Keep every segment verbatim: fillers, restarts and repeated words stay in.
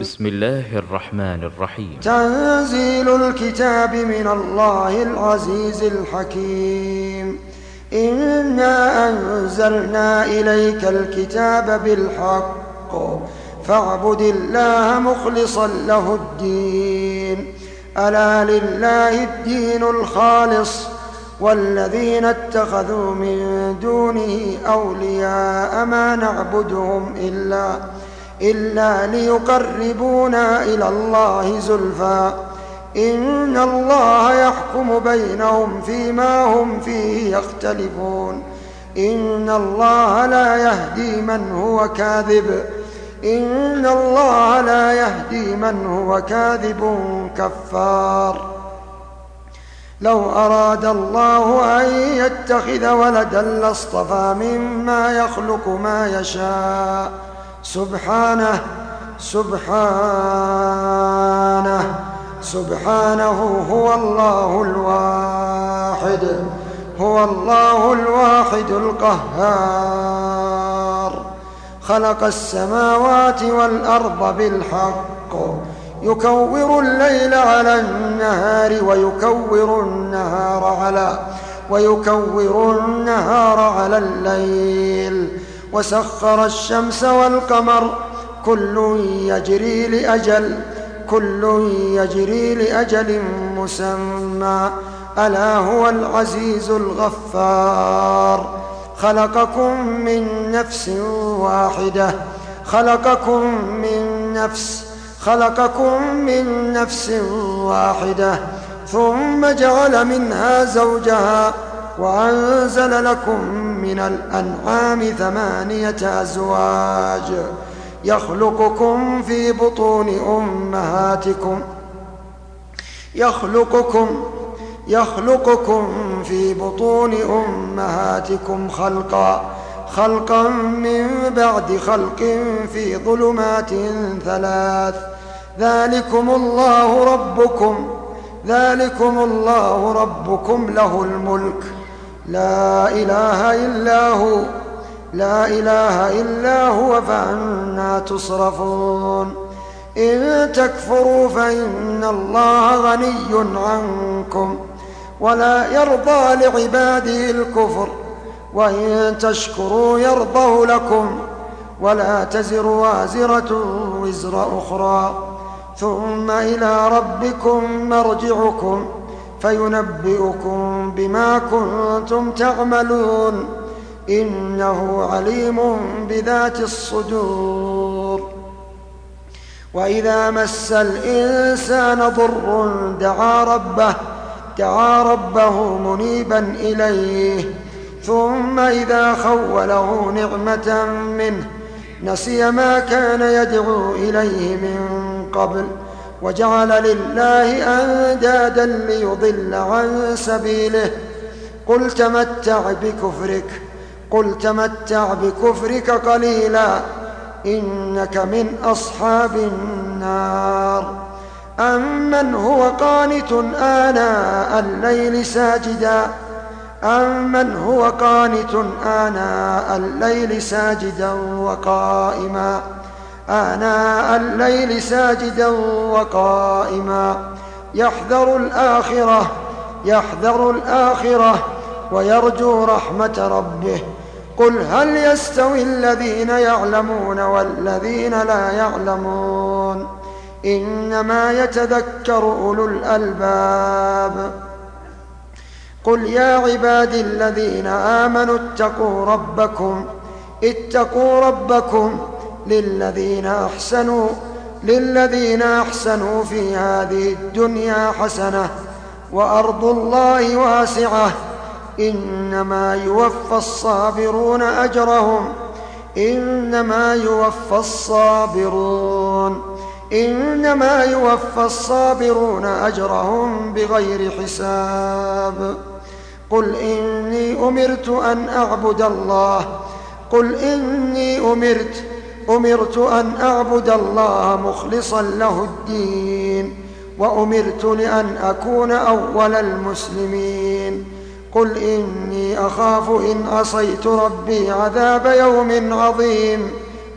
بسم الله الرحمن الرحيم. تنزيل الكتاب من الله العزيز الحكيم. إنا أنزلنا إليك الكتاب بالحق فاعبد الله مخلصا له الدين. ألا لله الدين الخالص والذين اتخذوا من دونه أولياء ما نعبدهم إلا إلا ليقربونا إلى الله زلفى إن الله يحكم بينهم فيما هم فيه يختلفون. إن الله لا يهدي من هو كاذب إن الله لا يهدي من هو كاذب كفار. لو أراد الله أن يتخذ ولدا لاصطفى مما يخلق ما يشاء سبحانه سبحانه سبحانه هو الله الواحد هو الله الواحد القهار. خلق السماوات والأرض بالحق يكور الليل على النهار ويكور النهار على ويكور النهار على الليل وسخر الشمس والقمر كل يجري لأجل كل يجري لأجل مسمى ألا هو العزيز الغفار. خلقكم من نفس واحدة خلقكم من نفس خلقكم من نفس واحدة ثم جعل منها زوجها وأنزل لكم من الأنعام ثمانية أزواج يخلقكم في بطون أمهاتكم يخلقكم يخلقكم في بطون أمهاتكم خلقا خلقا من بعد خلق في ظلمات ثلاث ذلكم الله ربكم ذلكم الله ربكم له الملك لا إله إلا هو لا إله إلا هو فأنى تصرفون. إن تكفروا فإن الله غني عنكم ولا يرضى لعباده الكفر وإن تشكروا يرضه لكم ولا تزر وازرة وزر أخرى ثم إلى ربكم مرجعكم فينبئكم بما كنتم تعملون إنه عليم بذات الصدور. وإذا مس الإنسان ضر دعا ربه دعا ربه منيبا إليه ثم إذا خوله نعمة منه نسي ما كان يدعو إليه من قبل وجعل لله أندادا ليضل عن سبيله. قل تمتع بكفرك قل تمتع بكفرك قليلا إنك من أصحاب النار. أمن هو قانت آناء الليل ساجدا أمن هو قانت آناء الليل ساجدا وقائما آناء الليل ساجدا وقائما يحذر الآخرة يحذر الآخرة ويرجو رحمة ربه. قل هل يستوي الذين يعلمون والذين لا يعلمون إنما يتذكر أولو الألباب. قل يا عبادي الذين آمنوا اتقوا ربكم اتقوا ربكم للذين أحسنوا للذين أحسنوا في هذه الدنيا حسنة وأرض الله واسعة إنما يوفى الصابرون أجرهم إنما يوفى الصابرون إنما يوفى الصابرون أجرهم بغير حساب. قل إني أمرت أن أعبد الله قل إني أمرت أمرت أن أعبد الله مخلصا له الدين وأمرت لأن أكون أول المسلمين. قل إني أخاف إن عصيت ربي عذاب يوم عظيم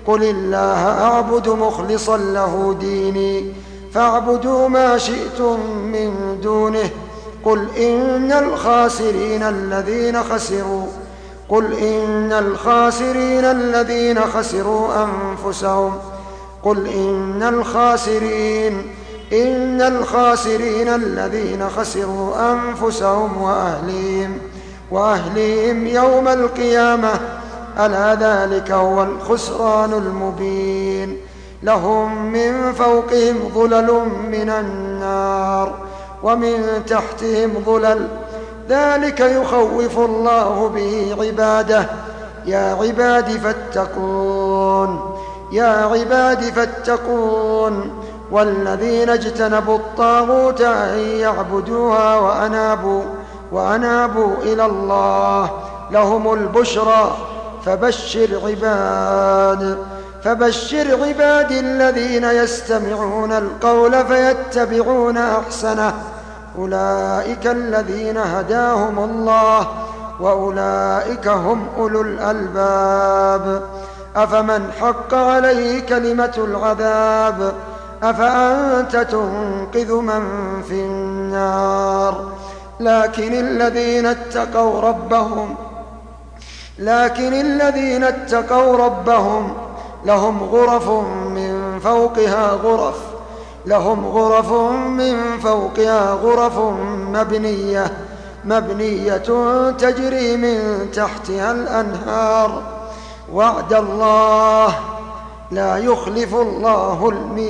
قل الله أعبد مخلصا له ديني فاعبدوا ما شئتم من دونه قل إن الخاسرين الذين خسروا قل إن الخاسرين الذين خسروا أنفسهم قل إن الخاسرين إن الخاسرين الذين خسروا أنفسهم وأهليهم وأهليهم يوم القيامة ألا ذلك هو الخسران المبين لهم من فوقهم ظلل من النار ومن تحتهم ظلل ذلك يخوف الله به عباده يا عباد فاتقون يا عباد فاتقون والذين اجتنبوا الطاغوت أن يعبدوها وأنابوا وأنابوا إلى الله لهم البشرى فبشر عباد فبشر عباد الذين يستمعون القول فيتبعون أحسنه أولئك الذين هداهم الله وأولئك هم أولو الألباب أفمن حق عليه كلمة العذاب أفأنت تنقذ من في النار لكن الذين اتقوا ربهم لكن الذين اتقوا ربهم لهم غرف من فوقها غرف لهم غرف من فوقها غرف مبنية مبنية تجري من تحتها الأنهار وعد الله لا يخلف الله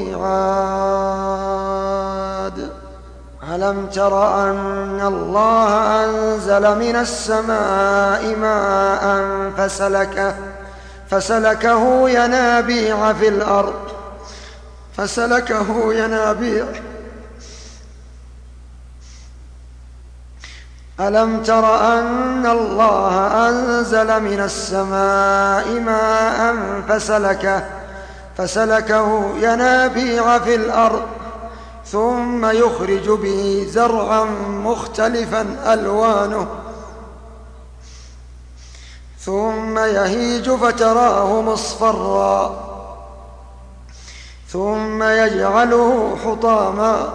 الميعاد ألم تر أن الله أنزل من السماء ماء فسلكه فسلكه ينابيع في الأرض فسلكه ينابيع ألم تر أن الله أنزل من السماء ماء فسلكه فسلكه ينابيع في الأرض ثم يخرج به زرعا مختلفا ألوانه ثم يهيج فتراه مصفرا ثم يجعله حطاما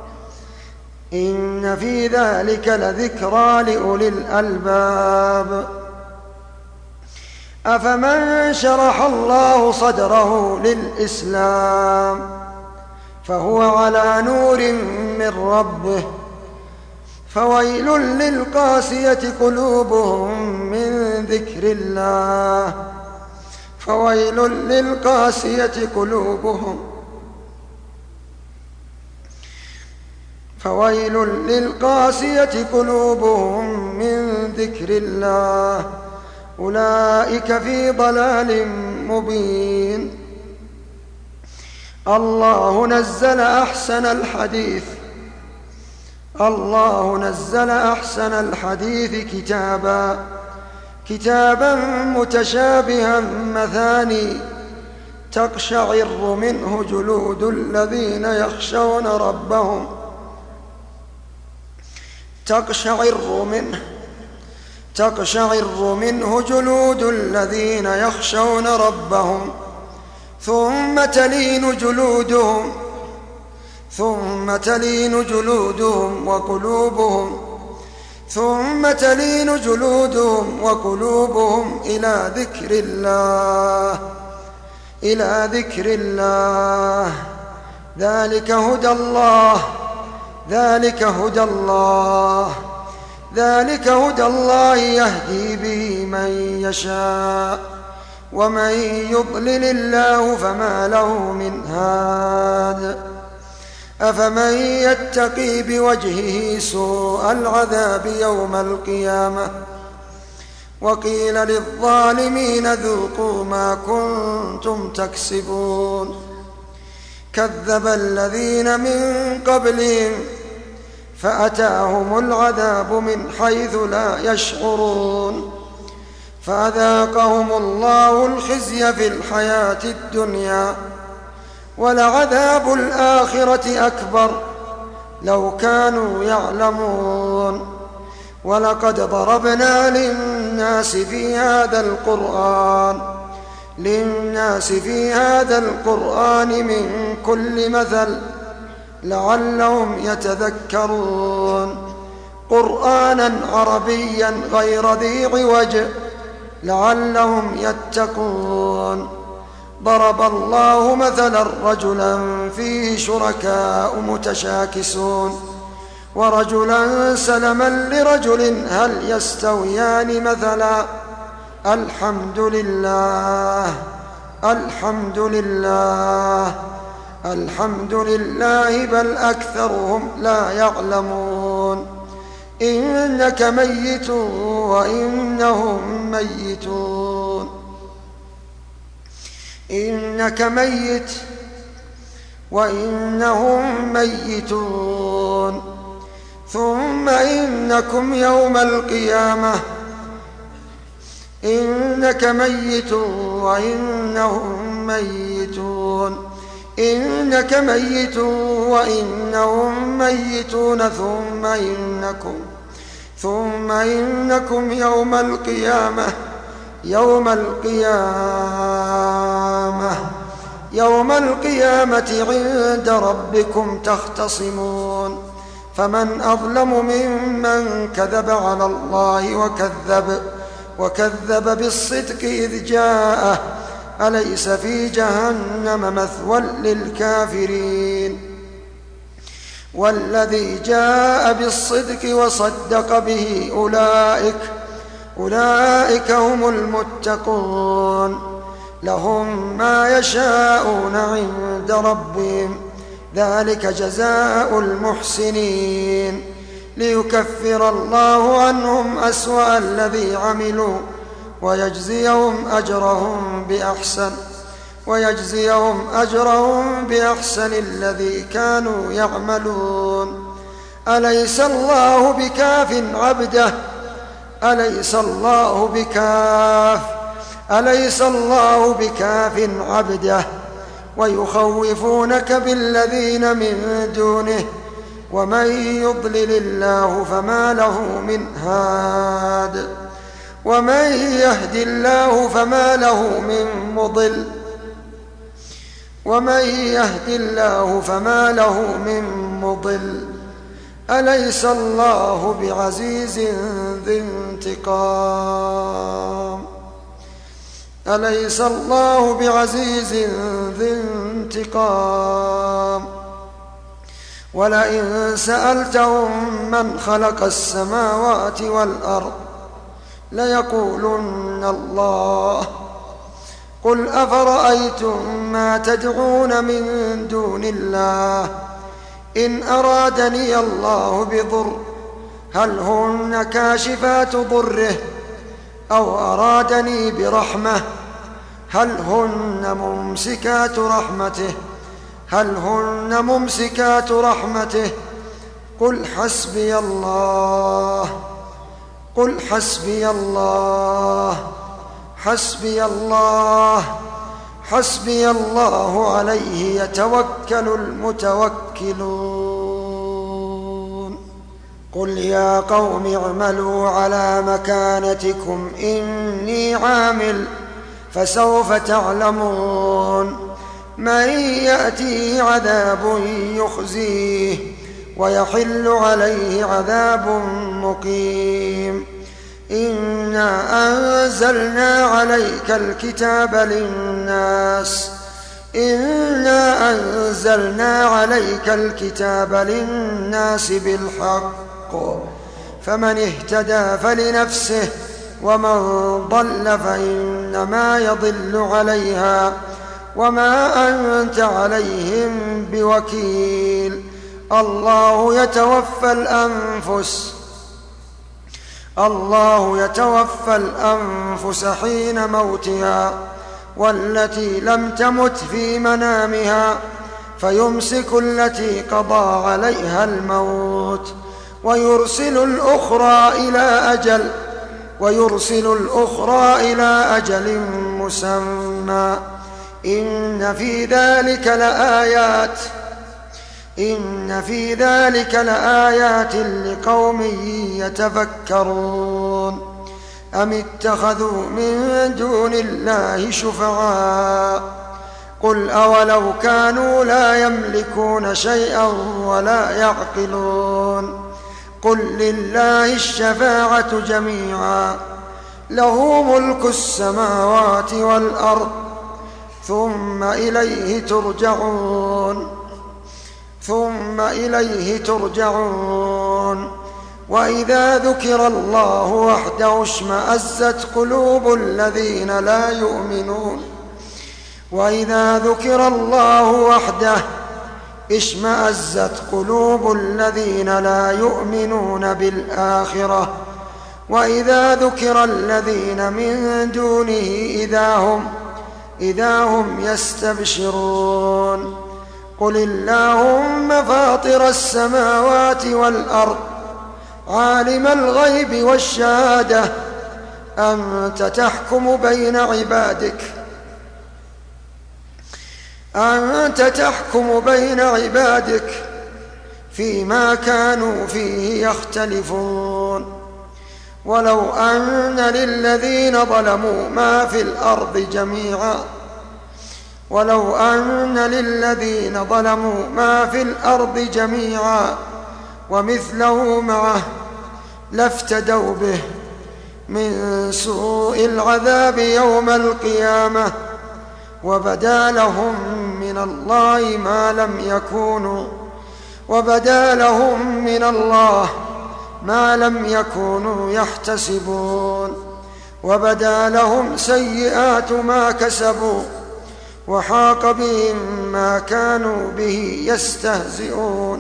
إن في ذلك لذكرى لأولي الألباب أفمن شرح الله صدره للإسلام فهو على نور من ربه فويل للقاسية قلوبهم من ذكر الله فويل للقاسية قلوبهم فويل للقاسية قلوبهم من ذكر الله أولئك في ضلال مبين الله نزل أحسن الحديث الله نزل أحسن الحديث كتابا كتابا متشابها مثاني تقشعر منه جلود الذين يخشون ربهم تقشعر منه تقشعر منه جلود الذين يخشون ربهم ثم تلين جلودهم ثم تلين جلودهم وقلوبهم ثم تلين جلودهم وقلوبهم إلى ذكر الله إلى ذكر الله ذلك هدى الله ذلك هدى الله ذلك هدى الله يهدي به من يشاء ومن يضلل الله فما له من هاد أفمن يتقي بوجهه سوء العذاب يوم القيامة وقيل للظالمين ذوقوا ما كنتم تكسبون كذب الذين من قبلهم فأتاهم العذاب من حيث لا يشعرون فأذاقهم الله الخزي في الحياة الدنيا ولعذاب الآخرة أكبر لو كانوا يعلمون ولقد ضربنا للناس في هذا القرآن للناس في هذا القرآن من كل مثل لعلهم يتذكرون قرآنا عربيا غير ذي عوج لعلهم يتقون ضرب الله مثلا رجلا فيه شركاء متشاكسون ورجلا سلما لرجل هل يستويان مثلا الحمد لله الحمد لله الحمد لله بل أكثرهم لا يعلمون إنك ميت وإنهم ميتون إنك ميت وإنهم ميتون ثم إنكم يوم القيامة إنك ميت وإنهم ميتون إنك ميت وإنهم ميتون ثم إنكم ثم إنكم يوم القيامة يوم القيامة يوم القيامة عند ربكم تختصمون فمن أظلم ممن كذب على الله وكذب وكذب بالصدق إذ جاءه أليس في جهنم مثوى للكافرين والذي جاء بالصدق وصدق به أولئك أولئك هم المتقون لهم ما يشاءون عند ربهم ذلك جزاء المحسنين ليكفر الله عنهم أسوأ الذي عملوا ويجزيهم أجرهم بأحسن ويجزيهم أجرهم بأحسن الذي كانوا يعملون أليس الله بكاف عبده أليس الله بكاف أليس الله بكاف عبده ويخوفونك بالذين من دونه ومن يضلل الله فما له من هاد ومن يهد الله فما له من مضل ومن يهد الله فما له من مضل أليس الله بعزيز ذي انتقام أليس الله بعزيز ذي انتقام ولئن سألتهم من خلق السماوات والأرض ليقولن الله قل أفرأيتم ما تدعون من دون الله إن أرادني الله بضر هل هن كاشفات ضره أو أرادني برحمة هل هن ممسكات رحمته هل هن ممسكات رحمته قل حسبي الله قل حسبي الله حسبي الله حسبي الله عليه يتوكل المتوكلون قل يا قوم اعملوا على مكانتكم إني عامل فسوف تعلمون من يأتيه عذاب يخزيه ويحل عليه عذاب مقيم إنا أنزلنا عليك الكتاب للناس إنا أنزلنا عليك الكتاب للناس بالحق فمن اهتدى فلنفسه ومن ضل فإنما يضل عليها وما أنت عليهم بوكيل الله يتوفى الأنفس الله يتوفى الأنفس حين موتها والتي لم تمت في منامها فيمسك التي قضى عليها الموت ويرسل الأخرى إلى أجل ويرسل الأخرى إلى أجل مسمى إن في ذلك لآيات إن في ذلك لآيات لقوم يتفكرون أم اتخذوا من دون الله شفعاء قل أولو كانوا لا يملكون شيئا ولا يعقلون قل لله الشفاعة جميعا له ملك السماوات والأرض ثم إليه ترجعون ثم إليه ترجعون وإذا ذكر الله وحده اشمأزت قلوب الذين لا يؤمنون وإذا ذكر الله وحده اشمأزت قلوب الذين لا يؤمنون بالآخرة وإذا ذكر الذين من دونه إذا هم إذا هم يستبشرون قل اللهم فاطر السماوات والأرض عالم الغيب والشهادة أنت تحكم بين عبادك أنت تحكم بين عبادك فيما كانوا فيه يختلفون ولو أن للذين ظلموا ما في الأرض جميعا ولو أن للذين ظلموا ما في الأرض جميعا ومثله معه لافتدوا به من سوء العذاب يوم القيامة وبدا لهم من الله ما لم يكونوا وبدا لهم من الله ما لم يكونوا يحتسبون وبدا لهم سيئات ما كسبوا وحاق بهم ما كانوا به يستهزئون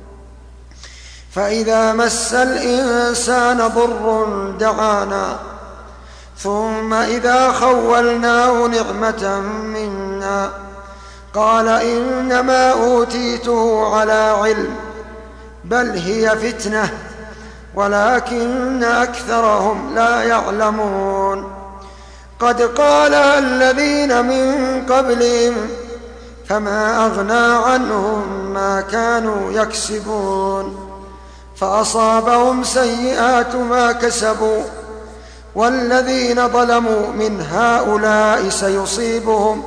فإذا مس الإنسان ضر دعانا ثم إذا خولناه نعمة منا قال إنما أوتيته على علم بل هي فتنة ولكن أكثرهم لا يعلمون قد قال الذين من قبلهم فما أغنى عنهم ما كانوا يكسبون فأصابهم سيئات ما كسبوا والذين ظلموا من هؤلاء سيصيبهم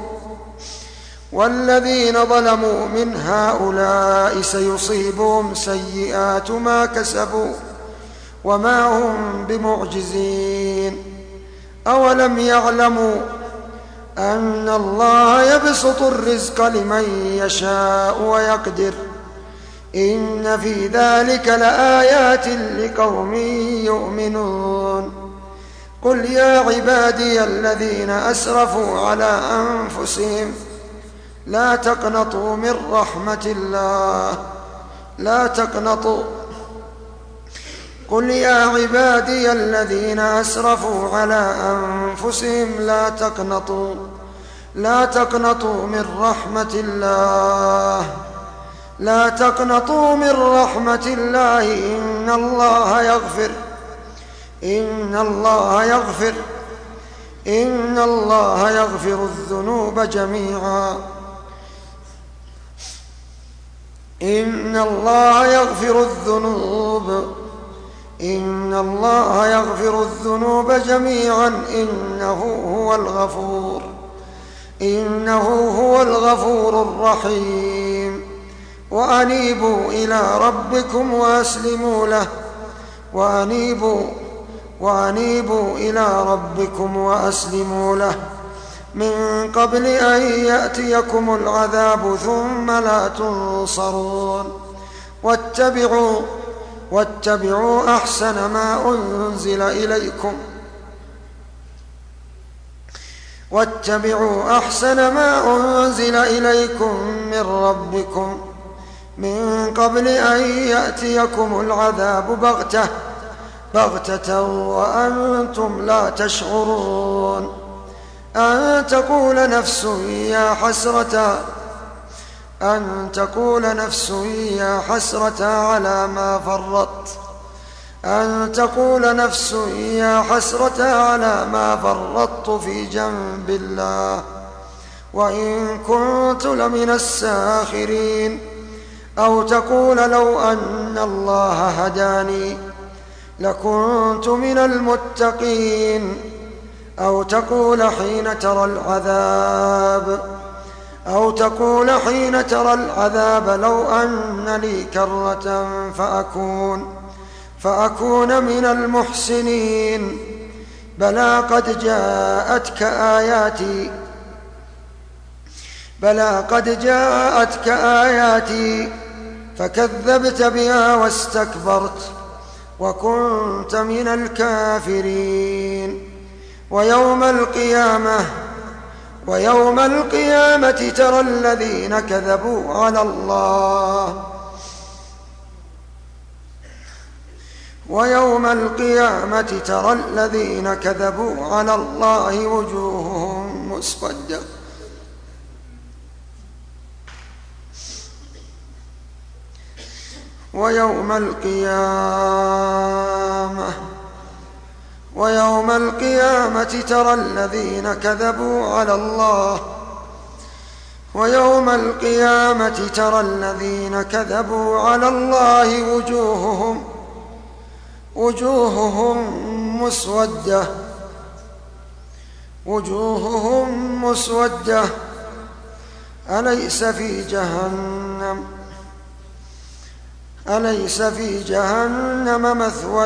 والذين ظلموا من هؤلاء سيصيبهم سيئات ما كسبوا وما هم بمعجزين أولم يعلموا أن الله يبسط الرزق لمن يشاء ويقدر إن في ذلك لآيات لقوم يؤمنون قل يا عبادي الذين أسرفوا على أنفسهم لا تقنطوا من رحمة الله لا تقنطوا قل يا عبادي الذين أسرفوا على أنفسهم لا تقنطوا لا تقنطوا من رحمة الله لا تقنطوا من رحمة الله إن الله يغفر إن الله يغفر إن الله يغفر الذنوب جميعا إن الله يغفر الذنوب إن الله يغفر الذنوب جميعا إنه هو الغفور إنه هو الغفور الرحيم وأنيبوا إلى ربكم وأسلموا له وأنيبوا وأنيبوا إلى ربكم وأسلموا له من قبل أن يأتيكم العذاب ثم لا تنصرون واتبعوا واتبعوا أحسن ما أنزل إليكم واتبعوا أحسن ما أنزل إليكم من ربكم من قبل أن يأتيكم العذاب بغتة بغتة وأنتم لا تشعرون أن تقول نفس يا حسرة أن تقول نفس يا حسرة على ما فرطت أن تقول نفس يا حسرة على ما فرطت في جنب الله وإن كنت لمن الساخرين أو تقول لو أن الله هداني لكنت من المتقين. أو تقول حين ترى العذاب أو تقول حين ترى العذاب لو أن لي كرة فأكون فأكون من المحسنين. بلى قد جاءتك آياتي بلى قد جاءتك آياتي فكذبت بها واستكبرت وكنت من الكافرين. ويوم القيامة ويوم القيامة ترى الذين كذبوا على الله ويوم القيامة ترى الذين كذبوا على الله وجوههم مسودة ويوم القيامة ويوم القيامة ترى الذين كذبوا على الله ويوم القيامة ترى الذين كذبوا على الله وجوههم وجوههم مسودة وجوههم مسودة أليس في جهنم أليس في جهنم مثوى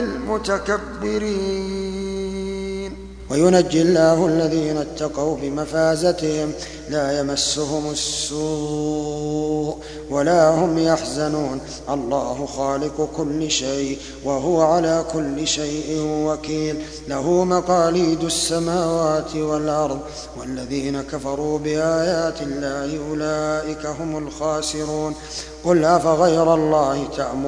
للمتكبرين. وينجي الله الذين اتقوا بمفازتهم لا يمسهم السوء ولا هم يحزنون. الله خالق كل شيء وهو على كل شيء وكيل. له مقاليد السماوات والأرض والذين كفروا بآيات الله أولئك هم الخاسرون. قل أفغير الله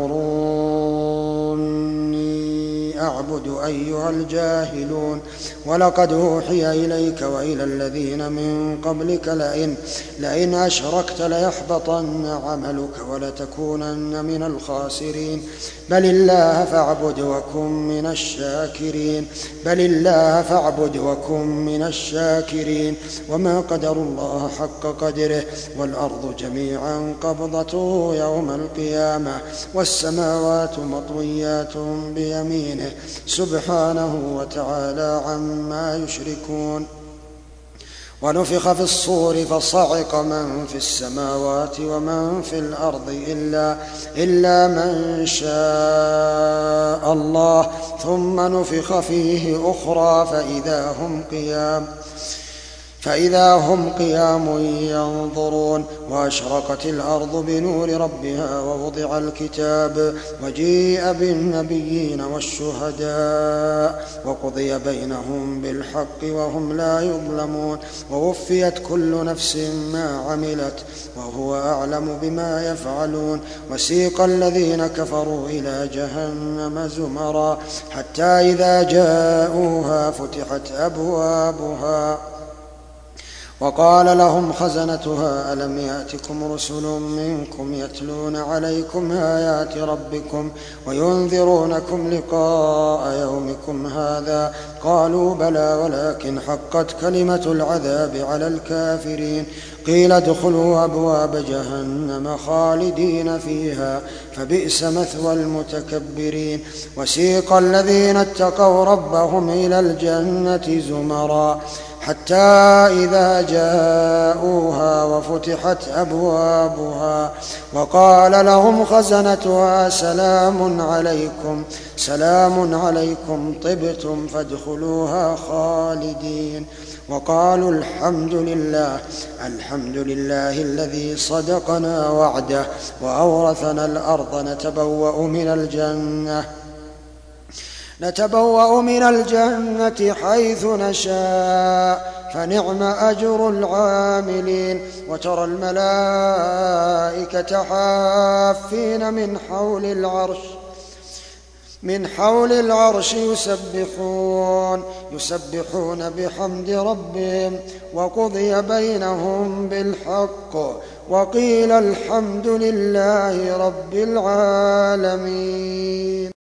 تأمروني أعبد أيها الجاهلون. ولقد أوحي إليك وإلى الذين من قبلك لئن, لئن أشركت ليحبطن عملك ولتكونن من الخاسرين. بل الله فاعبد وكن من الشاكرين بل الله فاعبد وكن من الشاكرين. وما قدر الله حق قدره والأرض جميعا قبضته يوم القيامة والسماوات مطويات بيمينه سبحانه وتعالى عما يشركون. ونفخ في الصور فصعق من في السماوات ومن في الأرض إلا, إلا من شاء الله ثم نفخ فيه أخرى فإذا هم قيام فإذا هم قيام ينظرون. وأشرقت الأرض بنور ربها ووضع الكتاب وجيء بالنبيين والشهداء وقضي بينهم بالحق وهم لا يظلمون. ووفيت كل نفس ما عملت وهو أعلم بما يفعلون. وسيق الذين كفروا إلى جهنم زمرا حتى إذا جاءوها فتحت أبوابها وقال لهم خزنتها ألم يأتكم رسل منكم يتلون عليكم آيات ربكم وينذرونكم لقاء يومكم هذا قالوا بلى ولكن حقت كلمة العذاب على الكافرين. قيل ادخلوا أبواب جهنم خالدين فيها فبئس مثوى المتكبرين. وسيق الذين اتقوا ربهم إلى الجنة زمرا حتى إذا جاءوها وفتحت أبوابها وقال لهم خزنتها سلام عليكم سلام عليكم طبتم فادخلوها خالدين. وقالوا الحمد لله الحمد لله الذي صدقنا وعده وأورثنا الأرض نتبوأ من الجنة نتبوأ من الجنة حيث نشاء فنعم أجر العاملين. وترى الملائكة حافين من حول العرش من حول العرش يسبحون يسبحون بحمد ربهم وقضي بينهم بالحق وقيل الحمد لله رب العالمين.